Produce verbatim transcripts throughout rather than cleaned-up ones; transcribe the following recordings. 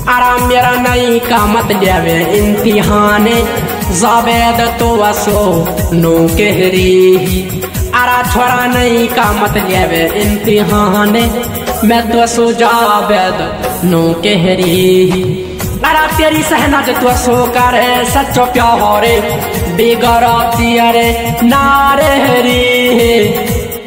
आराम मेरा नहीं का मत लेवे इम्तिहान जावेद तो असो नो कहरी आरा छोरा नहीं का मत लेवे इम्तिहान मैं तो सो जावेद नो कहरी अरा तेरी सहनाज तो सो करे सच्चो प्यारे बेगरती अरे नारे हरी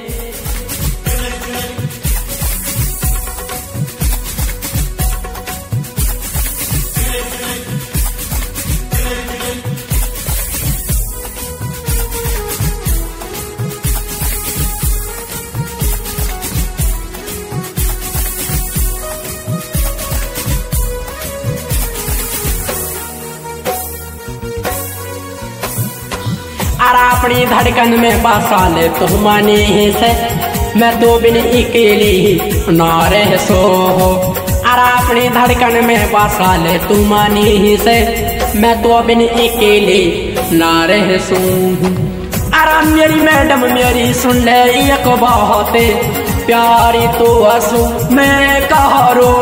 अरा अपनी धड़कन में बसा ले तो माने से मैं तो बिन अकेली ना रह सो हो अरा अपनी धड़कन में बसा ले तू मानी से मैं तो बिन अकेली ना रह सो अरा मेरी मैडम मेरी सुन ले एक बहुत प्यारी तो हंसू मैं कहो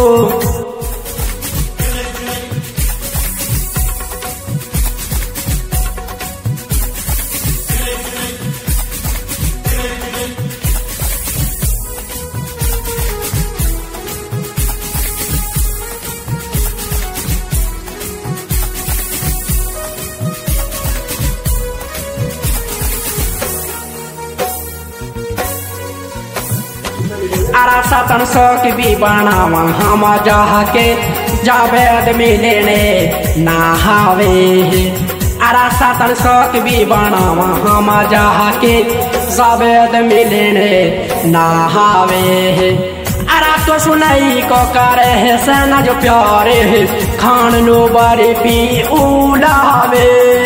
अरा सतन शौक भी बनावा हम जहा के जावेद मिलने नहावे अरा सतन शौक भी बनावा हम जहा के जावेद मिलने नहावे अरा तो सुनाई को करे है सेना जो प्यारे है खान नो बारे पी उलावे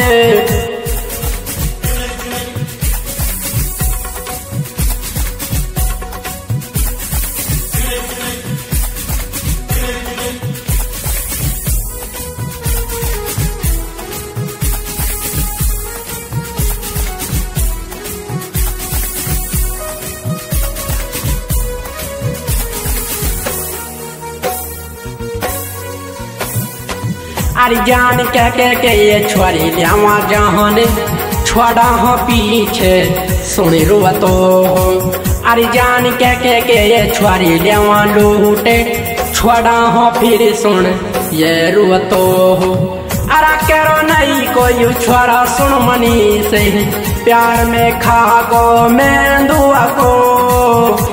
अरे जान कह के के ये छोरी लियावा जहान छोड़ा हो पीछे सुनी रुआ तो अरे जान कह के के ये छोरी लियावा लूटे छोड़ा हो फिर सुन ये रुआ तो अरे करो नहीं कोई छोरा सुन मनी से प्यार में खा गो मैं दुआ को